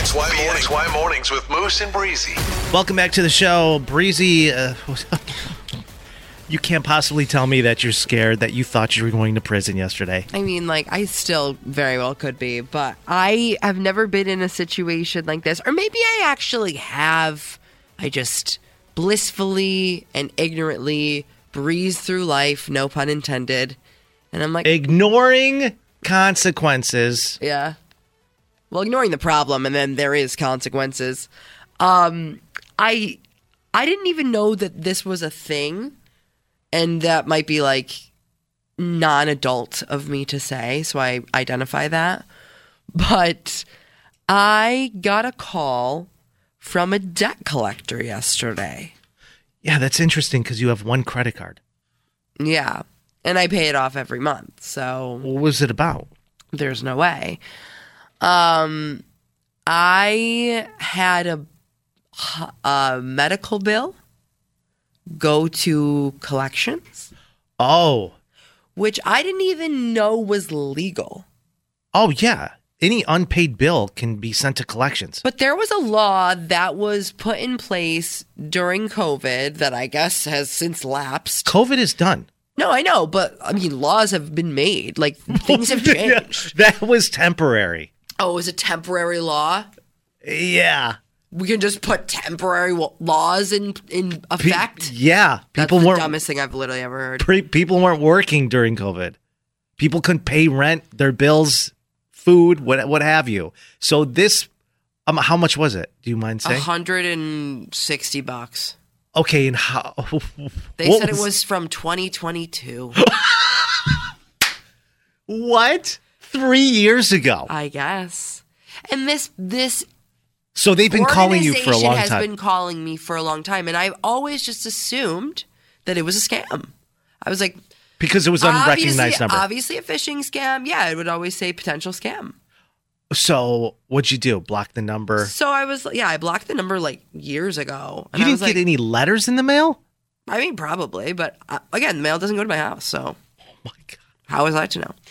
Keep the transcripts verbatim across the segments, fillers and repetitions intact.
X Y Mornings. X Y Mornings with Moose and Breezy. Welcome back to the show. Breezy, uh, you can't possibly tell me that you're scared that you thought you were going to prison yesterday. I mean, like, I still very well could be, but I have never been in a situation like this. Or maybe I actually have. I just blissfully and ignorantly breeze through life, no pun intended. And I'm like... Ignoring consequences. Yeah. Well, ignoring the problem, and then there is consequences. Um, I I didn't even know that this was a thing, and that might be, like, non-adult of me to say, so I identify that. But I got a call from a debt collector yesterday. Yeah, that's interesting because you have one credit card. Yeah, and I pay it off every month, so... What was it about? There's no way. Um, I had a, a medical bill go to collections. Oh. Which I didn't even know was legal. Oh, yeah. Any unpaid bill can be sent to collections. But there was a law that was put in place during COVID that I guess has since lapsed. COVID is done. No, I know, but I mean, laws have been made. Like, things have changed. That was temporary. Oh, it was a temporary law? Yeah. We can just put temporary w- laws in in effect? Pe- yeah. People That's the weren't, dumbest thing I've literally ever heard. Pre- people weren't working during COVID. People couldn't pay rent, their bills, food, what what have you. So this, um, how much was it? Do you mind saying? one hundred sixty bucks. Okay, and how? They said was, it was from twenty twenty-two. What? Three years ago? I guess. And this this. So they've been calling you for a long has time. Has been calling me for a long time, and I've always just assumed that it was a scam. I was like, because it was an unrecognized number. Obviously, a phishing scam. Yeah, it would always say potential scam. So what'd you do? Block the number? So I was, yeah, I blocked the number like years ago. And you didn't get like, any letters in the mail? I mean, probably, but uh, again, the mail doesn't go to my house, so. Oh my God. How was I to know?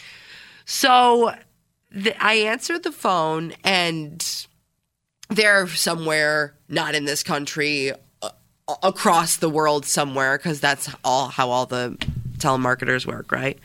So the, I answered the phone, and they're somewhere not in this country, uh, across the world somewhere, because that's all how all the telemarketers work, right?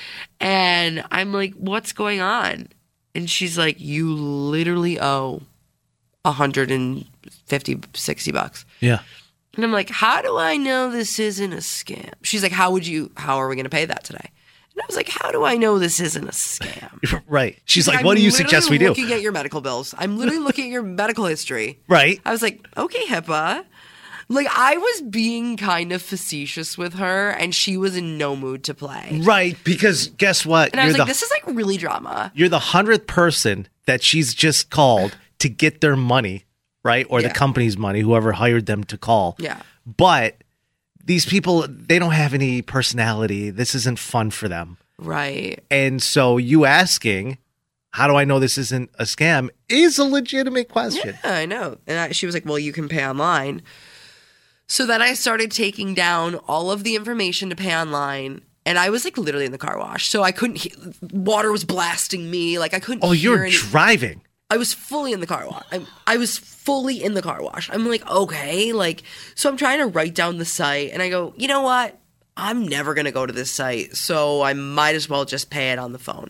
And I'm like, what's going on? And she's like, you literally owe one hundred fifty, sixty bucks. Yeah. And I'm like, how do I know this isn't a scam? She's like, how would you, how are we going to pay that today? And I was like, how do I know this isn't a scam? Right. She's, She's like, like, what do you suggest we do? I'm looking at your medical bills. I'm literally looking at your medical history. Right. I was like, okay, HIPAA. Like, I was being kind of facetious with her, and she was in no mood to play. Right, because guess what? And I was You're like, the, this is like really drama. You're the hundredth person that she's just called to get their money, right? Or yeah. the company's money, whoever hired them to call. Yeah. But these people, they don't have any personality. This isn't fun for them. Right. And so you asking, how do I know this isn't a scam, is a legitimate question. Yeah, I know. And I, she was like, well, you can pay online. So then I started taking down all of the information to pay online, and I was like literally in the car wash, so I couldn't. He- water was blasting me, like I couldn't. Oh, hear you're any- driving. I was fully in the car wash. I'm, I was fully in the car wash. I'm like, okay, like so. I'm trying to write down the site, and I go, you know what? I'm never gonna go to this site, so I might as well just pay it on the phone.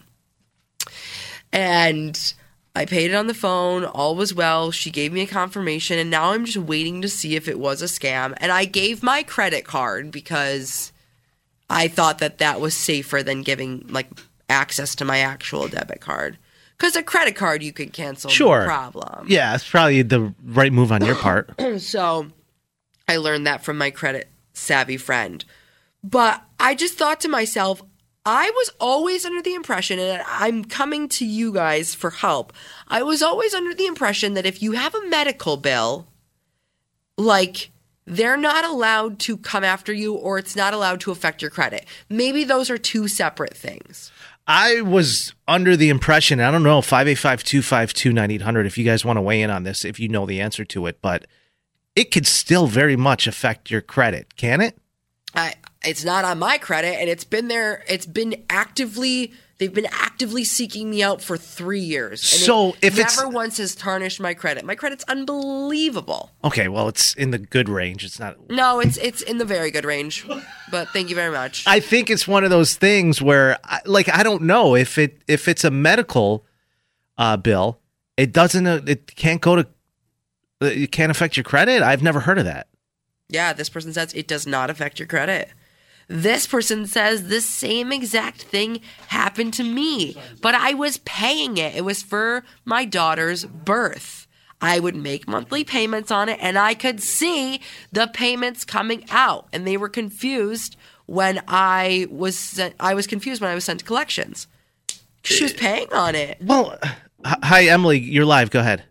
And I paid it on the phone. All was well. She gave me a confirmation, and now I'm just waiting to see if it was a scam. And I gave my credit card because I thought that that was safer than giving like access to my actual debit card. Because a credit card you could cancel, sure. no problem. Yeah, it's probably the right move on your part. So I learned that from my credit savvy friend. But I just thought to myself, I was always under the impression, and I'm coming to you guys for help, I was always under the impression that if you have a medical bill, like, they're not allowed to come after you, or it's not allowed to affect your credit. Maybe those are two separate things. I was under the impression, I don't know, five eight five, two five two, nine eight hundred, if you guys want to weigh in on this, if you know the answer to it, but it could still very much affect your credit, can it? I, it's not on my credit, and it's been there. It's been actively They've been actively seeking me out for three years. And So it if never it's- once has tarnished my credit. My credit's unbelievable. Okay, well, it's in the good range. It's not. No, it's it's in the very good range. But thank you very much. I think it's one of those things where, I- like, I don't know if it if it's a medical uh, bill, it doesn't. Uh, it can't go to. uh, It can't affect your credit. I've never heard of that. Yeah, this person says it does not affect your credit. This person says the same exact thing happened to me, but I was paying it. It was for my daughter's birth. I would make monthly payments on it, and I could see the payments coming out, and they were confused when I was sent, I was confused when I was sent to collections. She was paying on it. Well, h- hi Emily, you're live. Go ahead.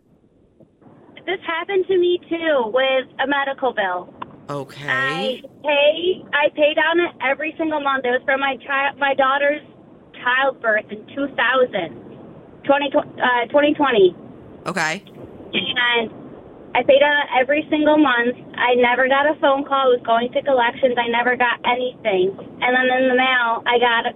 This happened to me too with a medical bill. Okay. I pay I pay down it every single month. It was for my child my daughter's childbirth in two thousand, twenty, uh, twenty twenty. Okay. And I paid on it every single month. I never got a phone call. It was going to collections. I never got anything. And then in the mail, I got a,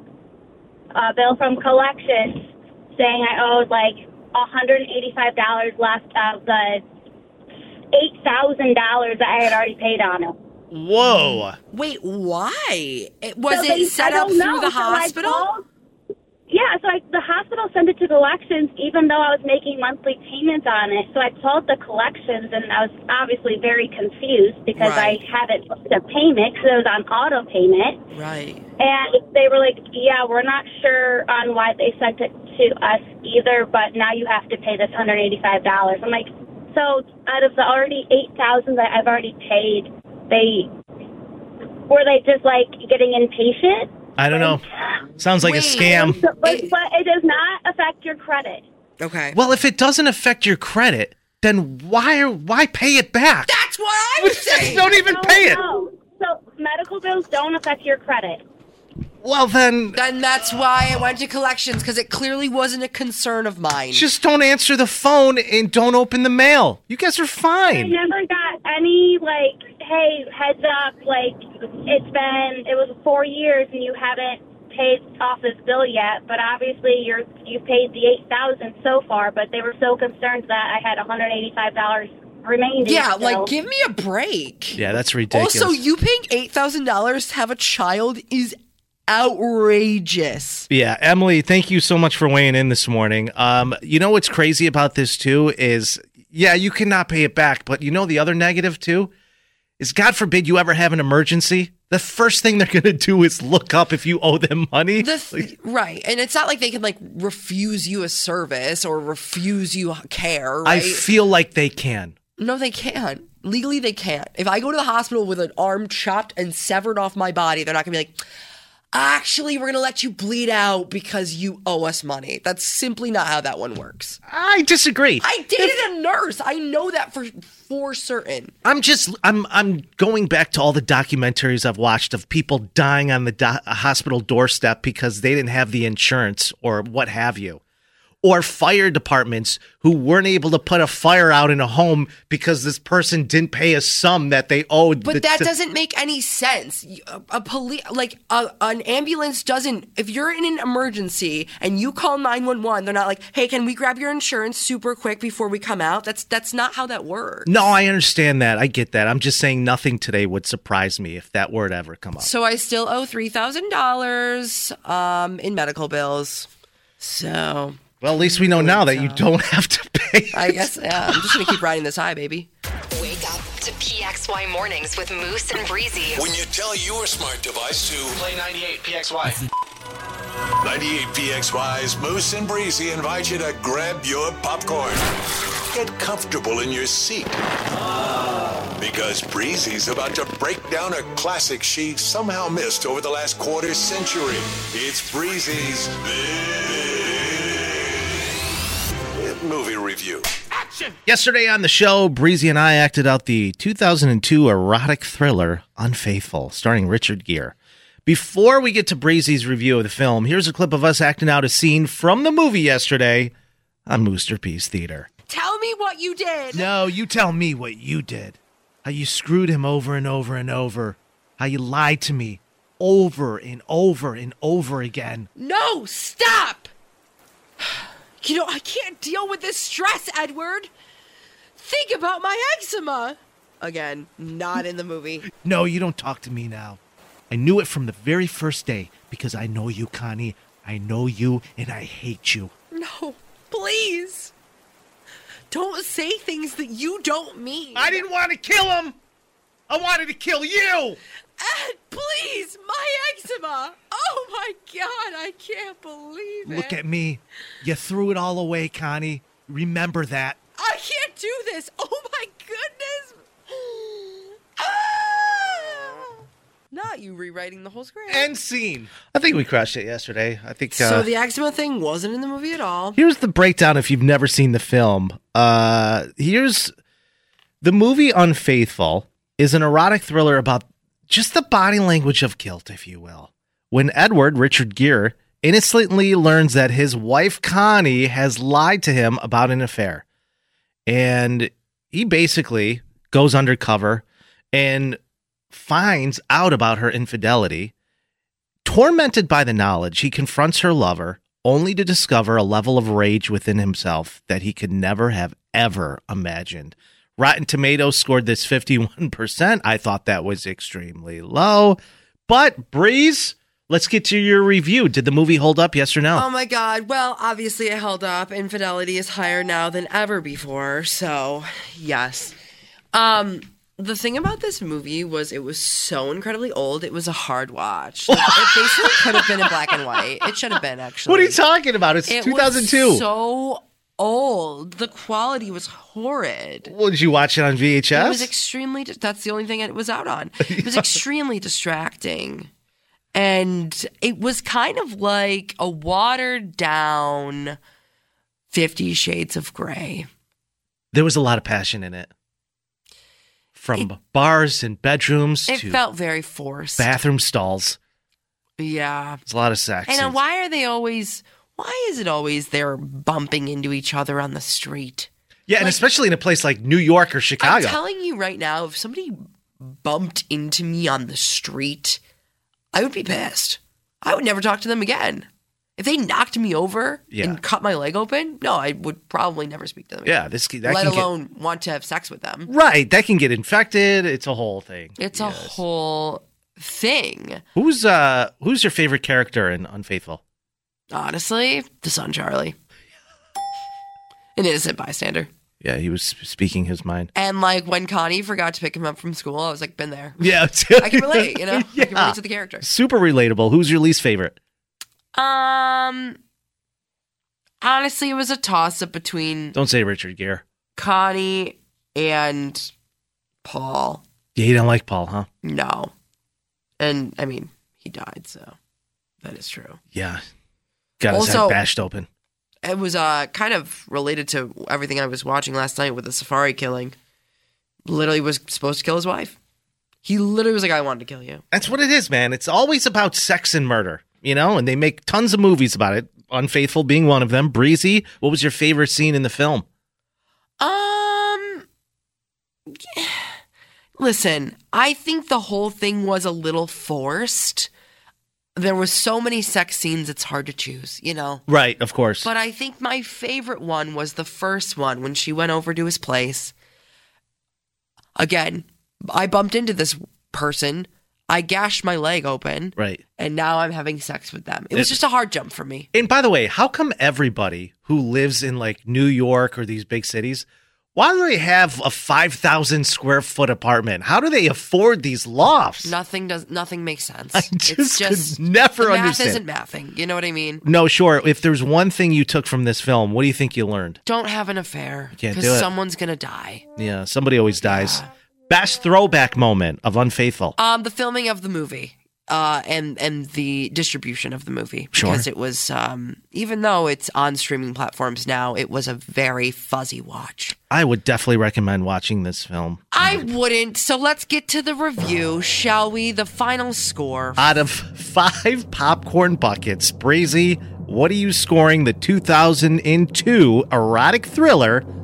a bill from collections saying I owed like one hundred eighty-five dollars left of the eight thousand dollars that I had already paid on it. Whoa. Wait, why? It, was So it they- set I up don't through know. the So I hospital? called- yeah, so I, the hospital sent it to collections even though I was making monthly payments on it. So I called the collections and I was obviously very confused because Right. I hadn't booked a payment because it was on auto payment. Right. And they were like, yeah, we're not sure on why they sent it to us either, but now you have to pay this one hundred eighty-five dollars. I'm like, so out of the already eight thousand dollars that I've already paid, they were they just like getting impatient? I don't know. Sounds like Wait. a scam. So, but, It- but it does not affect your credit. Okay. Well, if it doesn't affect your credit, then why why pay it back? That's what I was saying. Don't even No, pay it. no. So medical bills don't affect your credit. Well, then Then that's why I went to collections, because it clearly wasn't a concern of mine. just don't answer the phone and don't open the mail. You guys are I fine. never got any like, hey, heads up, like it's been it was four years and you haven't paid off this bill yet, but obviously you're you paid the eight thousand so far, but they were so concerned that I had one hundred eighty-five dollars remaining. yeah, still. like, give me a break. Yeah, that's ridiculous. Also, you paying eight thousand dollars to have a child is outrageous. Yeah, Emily, thank you so much for weighing in this morning. Um, you know what's crazy about this too is, yeah, you cannot pay it back, but you know the other negative too is, God forbid you ever have an emergency. The first thing they're going to do is look up if you owe them money. The th- right, and it's not like they can like refuse you a service or refuse you care. Right? I feel like they can. No, they can't. Legally, they can't. If I go to the hospital with an arm chopped and severed off my body, they're not going to be like, actually, we're going to let you bleed out because you owe us money. That's simply not how that one works. I disagree. I dated a nurse. I know that for for certain. I'm just I'm I'm going back to all the documentaries I've watched of people dying on the do- hospital doorstep because they didn't have the insurance or what have you. Or fire departments who weren't able to put a fire out in a home because this person didn't pay a sum that they owed. But the- that the- doesn't make any sense. A, a police, like a, an ambulance, doesn't. If you're in an emergency and you call nine one one, they're not like, "Hey, can we grab your insurance super quick before we come out?" That's that's not how that works. No, I understand that. I get that. I'm just saying nothing today would surprise me if that word ever come up. So I still owe three thousand dollars um, in medical bills. So Well, at least we know now that you don't have to pay. I guess yeah, I'm just gonna keep riding this high, baby. Wake up to P X Y Mornings with Moose and Breezy. When you tell your smart device to Play ninety-eight P X Y. ninety-eight P X Y's Moose and Breezy invite you to grab your popcorn. Get comfortable in your seat. Because Breezy's about to break down a classic she somehow missed over the last quarter century. It's Breezy's Big Movie Review. Yesterday on the show, Breezy and I acted out the two thousand two erotic thriller Unfaithful, starring Richard Gere. Before we get to Breezy's review of the film, here's a clip of us acting out a scene from the movie yesterday on Moosterpiece Theater. Tell me what you did. No, you tell me what you did. How you screwed him over and over and over. How you lied to me. over and over and over again. No, stop! You know, I can't deal with this stress, Edward. Think about my eczema. Again, not in the movie. No, you don't talk to me now. I knew it from the very first day because I know you, Connie. I know you, and I hate you. No, please. Don't say things that you don't mean. I didn't want to kill him. I wanted to kill you. Ed, please, my eczema. Oh, my God, I can't believe it. Look at me. You threw it all away, Connie. Remember that. I can't do this. Oh, my goodness. Ah! Not you rewriting the whole script. End scene. I think we crushed it yesterday. I think. Uh, So the eczema thing wasn't in the movie at all. Here's the breakdown if you've never seen the film. Uh, here's the movie Unfaithful is an erotic thriller about just the body language of guilt, if you will. When Edward, Richard Gere, innocently learns that his wife Connie has lied to him about an affair. And he basically goes undercover and finds out about her infidelity. Tormented by the knowledge, he confronts her lover, only to discover a level of rage within himself that he could never have ever imagined. Rotten Tomatoes scored this fifty-one percent. I thought that was extremely low. But, Breeze, let's get to your review. Did the movie hold up, yes or no? Oh my God. Well, obviously it held up. Infidelity is higher now than ever before. So, yes. Um, the thing about this movie was it was so incredibly old. It was a hard watch. Like, it basically could have been in black and white. It should have been, actually. What are you talking about? It's it two thousand two. Was so old. The quality was horrid. Well, did you watch it on V H S? It was extremely, that's the only thing it was out on. It was extremely distracting. And it was kind of like a watered down Fifty Shades of Grey. There was a lot of passion in it. From It- bars and bedrooms It to felt very forced. bathroom stalls. Yeah. There's a lot of sex. And uh, and- why are they always, why is it always they're bumping into each other on the street? yeah, and like- especially in a place like New York or Chicago. I'm telling you right now, if somebody bumped into me on the street, I would be pissed. I would never talk to them again. If they knocked me over Yeah. and cut my leg open, no, I would probably never speak to them again. yeah, this that Let can alone want to have sex with them. get, right. That can get infected. It's a whole thing. It's a Yes. whole thing. Who's uh who's your favorite character in Unfaithful? Honestly, the son Charlie. An innocent bystander. Yeah, he was speaking his mind. And like when Connie forgot to pick him up from school, I was like, been there. Yeah, I can relate, you know? I can Yeah. relate to the character. Super relatable. Who's your least favorite? Um, honestly, it was a toss-up between Don't say Richard Gere. Connie and Paul. Yeah, you don't like Paul, huh? No. And, I mean, he died, so that is true. Yeah. Got his Also- head bashed open. It was uh, kind of related to everything I was watching last night with the Safari killing. Literally was supposed to kill his wife. He literally was like, I wanted to kill you. That's what it is, man. It's always about sex and murder, you know, and they make tons of movies about it. Unfaithful being one of them. Breezy, what was your favorite scene in the film? Um, listen, I think the whole thing was a little forced. There was so many sex scenes, it's hard to choose, you know? Right, of course. But I think my favorite one was the first one when she went over to his place. Again, I bumped into this person. I gashed my leg open. Right. And now I'm having sex with them. It was It- just a hard jump for me. And by the way, how come everybody who lives in like New York or these big cities, why do they have a five thousand square foot apartment? How do they afford these lofts? Nothing does. Nothing makes sense. I just it's could just never the math understand. isn't mathing. You know what I mean? No, sure. If there's one thing you took from this film, what do you think you learned? Don't have an affair Can't because do it. someone's gonna die. Yeah, somebody always dies. Best throwback moment of Unfaithful. Um, the filming of the movie, uh, and and the distribution of the movie, Sure. because it was, um, even though it's on streaming platforms now, it was a very fuzzy watch. I would definitely recommend watching this film. I wouldn't. So let's get to the review, shall we? The final score. Out of five popcorn buckets, Breezy, what are you scoring the two thousand two erotic thriller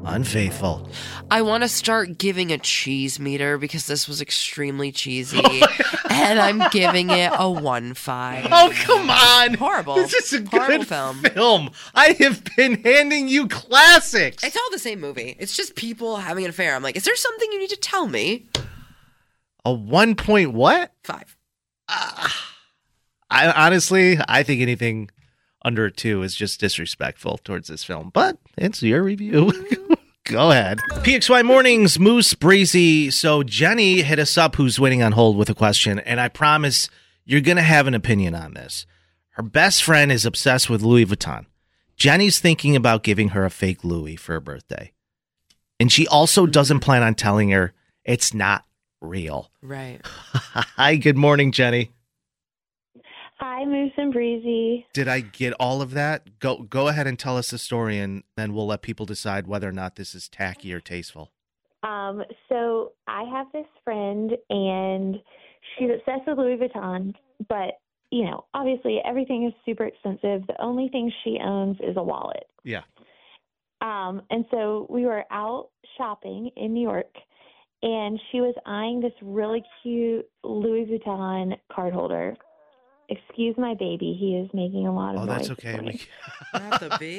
Unfaithful. I want to start giving a cheese meter because this was extremely cheesy, and I'm giving it a one five. Oh, come on. Horrible. This is a Horrible good film. film. I have been handing you classics. It's all the same movie. It's just people having an affair. I'm like, is there something you need to tell me? A one point what? Five. Uh, I honestly, I think anything under a two is just disrespectful towards this film, but it's your review. Go ahead. P X Y Mornings, Moose, Breezy. So Jenny hit us up, who's waiting on hold with a question, and I promise you're going to have an opinion on this. Her best friend is obsessed with Louis Vuitton. Jenny's thinking about giving her a fake Louis for her birthday. And she also doesn't plan on telling her it's not real. Right. Hi, good morning, Jenny. Hi, Moose and Breezy. Did I get all of that? Go go ahead and tell us the story, and then we'll let people decide whether or not this is tacky or tasteful. Um, so I have this friend, and she's obsessed with Louis Vuitton, but, you know, obviously everything is super expensive. The only thing she owns is a wallet. Yeah. Um, and so we were out shopping in New York, and she was eyeing this really cute Louis Vuitton card holder. Excuse my baby. He is making a lot of Oh, noise. that's okay. this morning. We, Not the baby.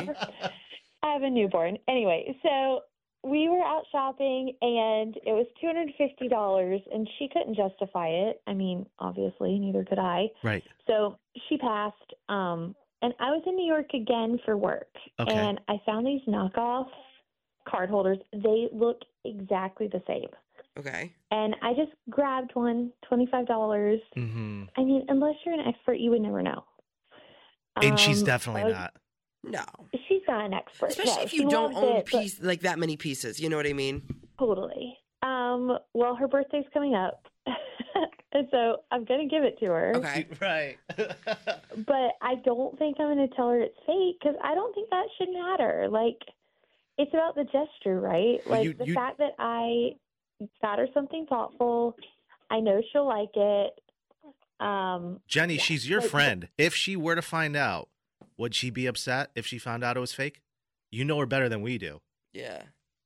I have a newborn. Anyway, so we were out shopping, and it was two hundred fifty dollars, and she couldn't justify it. I mean, obviously, neither could I. right. So she passed, um, and I was in New York again for work, Okay. and I found these knockoff card holders. They look exactly the same. Okay. And I just grabbed one, twenty-five dollars. Mm-hmm. I mean, unless you're an expert, you would never know. And she's Um, definitely I was- not. No. She's not an expert. Especially no, if she you don't loves own it, but- piece like that many pieces. You know what I mean? Totally. Um, well, her birthday's coming up, and so I'm going to give it to her. Okay. Right. But I don't think I'm going to tell her it's fake because I don't think that should matter. Like, it's about the gesture, right? Well, Like, you- the you- fact that I got her something thoughtful, I know she'll like it. Um, Jenny, Yeah. she's your Like- friend. If she were to find out, would she be upset if she found out it was fake? You know her better than we do. Yeah.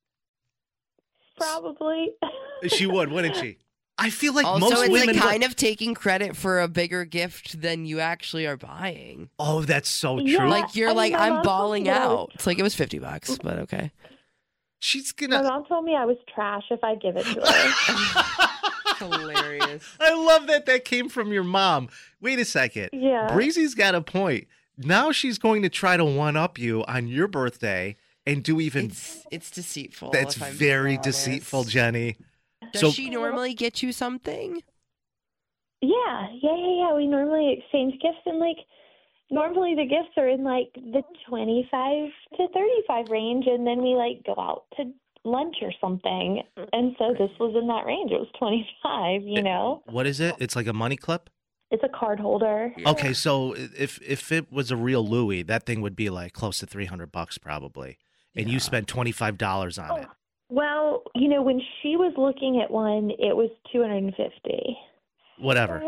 probably. She would, wouldn't she? I feel like Also, most it's women. like kind of taking credit for a bigger gift than you actually are buying. Oh, that's so true. Yeah. Like you're I mean, like, my I'm mom told balling me that I was- out. It's like it was fifty bucks, but okay. She's My gonna. mom told me I was trash if I give it to her. Hilarious. I love that that came from your mom. Wait a second. Yeah. Breezy's got a point. Now she's going to try to one up you on your birthday and do even. It's it's deceitful. That's if I'm being very honest. deceitful, Jenny. Does So- she normally get you something? Yeah, yeah, yeah, yeah. We normally exchange gifts, and like normally the gifts are in like the twenty-five to thirty-five range, and then we like go out to lunch or something. And so this was in that range. It was twenty-five. You know, What is it? It's like a money clip? it's a card holder. Okay, so if if it was a real Louis, that thing would be like close to three hundred bucks probably. And you Yeah. spent twenty-five dollars on it. Well, you know, when she was looking at one, it was two hundred and fifty. Whatever.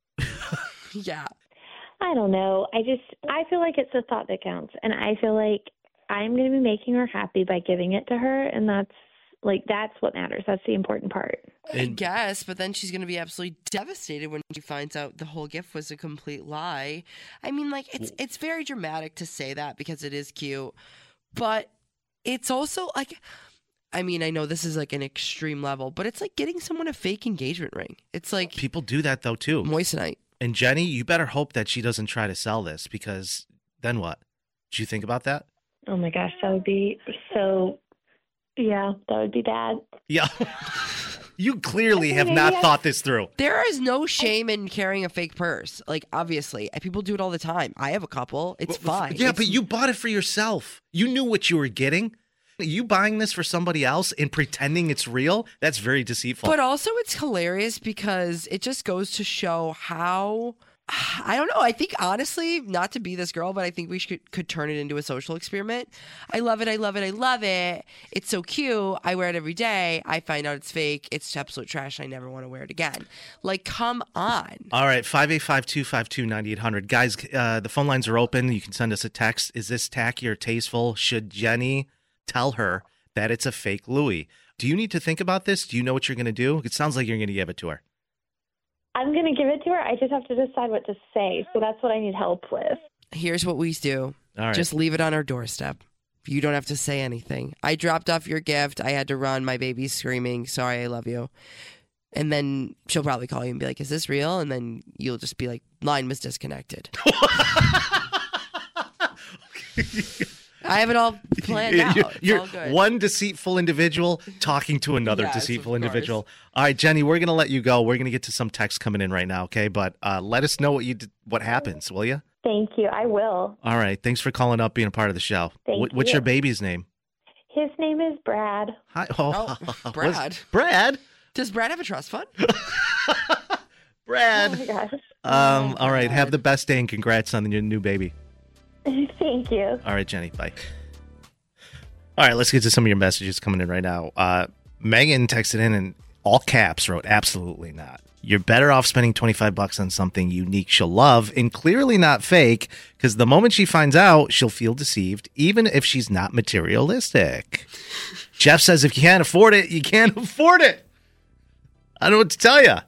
Yeah. I don't know. I just I feel like it's the thought that counts, and I feel like I'm going to be making her happy by giving it to her, and that's like that's what matters. That's the important part. I And- guess, but then she's going to be absolutely devastated when she finds out the whole gift was a complete lie. I mean, like it's it's very dramatic to say that because it is cute, but it's also like I mean, I know this is like an extreme level, but it's like getting someone a fake engagement ring. It's like People do that though too. moissanite. And Jenny, you better hope that she doesn't try to sell this because then what? Did you think about that? Oh my gosh, that would be so. Yeah, that would be bad. Yeah. You clearly have Okay, not yeah. thought this through. There is no shame in carrying a fake purse. Like obviously, people do it all the time. I have a couple. It's Well, fine. Yeah, It's- but you bought it for yourself. You knew what you were getting. You buying this for somebody else and pretending it's real? That's very deceitful. But also, it's hilarious because it just goes to show how. I don't know. I think honestly, not to be this girl, but I think we should could turn it into a social experiment. I love it. I love it. I love it. It's so cute. I wear it every day. I find out it's fake. It's absolute trash. I never want to wear it again. Like, come on. All right, five eight five, two five two, nine eight hundred. Guys, uh, the phone lines are open. You can send us a text. Is this tacky or tasteful? Should Jenny tell her that it's a fake Louis. Do you need to think about this? Do you know what you're going to do? It sounds like you're going to give it to her. I'm going to give it to her. I just have to decide what to say. So that's what I need help with. Here's what we do. All right. Just leave it on our doorstep. You don't have to say anything. I dropped off your gift. I had to run. My baby's screaming. Sorry, I love you. And then she'll probably call you and be like, is this real? And then you'll just be like, line was disconnected. I have it all planned out. It's You're all good. one deceitful individual talking to another Yes, deceitful of course. individual. All right, Jenny, we're going to let you go. We're going to get to some text coming in right now, okay? But uh, let us know what you did, what happens, will you? Thank you. I will. All right. Thanks for calling up, being a part of the show. Thank What- What's you. your baby's name? His name is Brad. Hi. Oh, what's- Brad. Brad. Does Brad have a trust fund? Oh Brad. my gosh. Um. Oh, all right. Have God. the best day and congrats on your new baby. Thank you. All right, Jenny. Bye. All right, let's get to some of your messages coming in right now. Uh, Megan texted in and all caps wrote, absolutely not. You're better off spending twenty-five bucks on something unique she'll love and clearly not fake, because the moment she finds out, she'll feel deceived, even if she's not materialistic. Jeff says if you can't afford it, you can't afford it. I don't know what to tell you.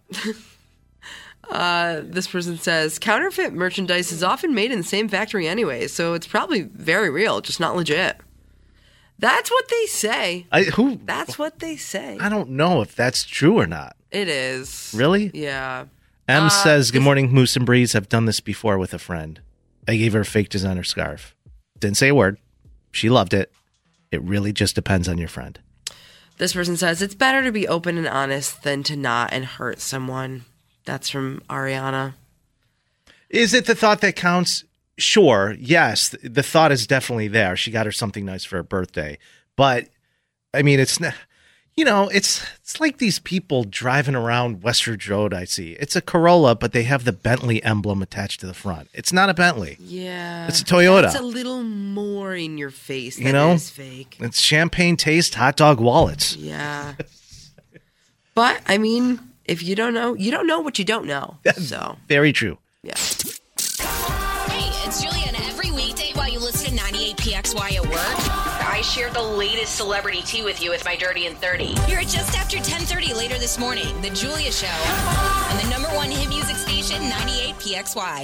Uh, this person says, counterfeit merchandise is often made in the same factory anyway, so it's probably very real, just not legit. That's what they say. I, who? That's what they say. I don't know if that's true or not. It is. Really? Yeah. M Uh, says, good this- morning, Moose and Breeze. I've done this before with a friend. I gave her a fake designer scarf. Didn't say a word. She loved it. It really just depends on your friend. This person says, it's better to be open and honest than to not and hurt someone. That's from Ariana. Is it the thought that counts? Sure. Yes. The thought is definitely there. She got her something nice for her birthday. But, I mean, it's not, you know, it's it's like these people driving around Westridge Road I see. It's a Corolla, but they have the Bentley emblem attached to the front. It's not a Bentley. Yeah. It's a Toyota. It's a little more in your face than You know? it is fake. It's champagne taste hot dog wallets. Yeah. But, I mean, if you don't know, you don't know what you don't know. So, Very true. yeah. Hey, it's Julian. Every weekday while you listen to ninety-eight P X Y at work, I share the latest celebrity tea with you with my Dirty and thirty. You're at just after ten thirty later this morning, The Julia Show, on the number one hit music station, ninety-eight P X Y.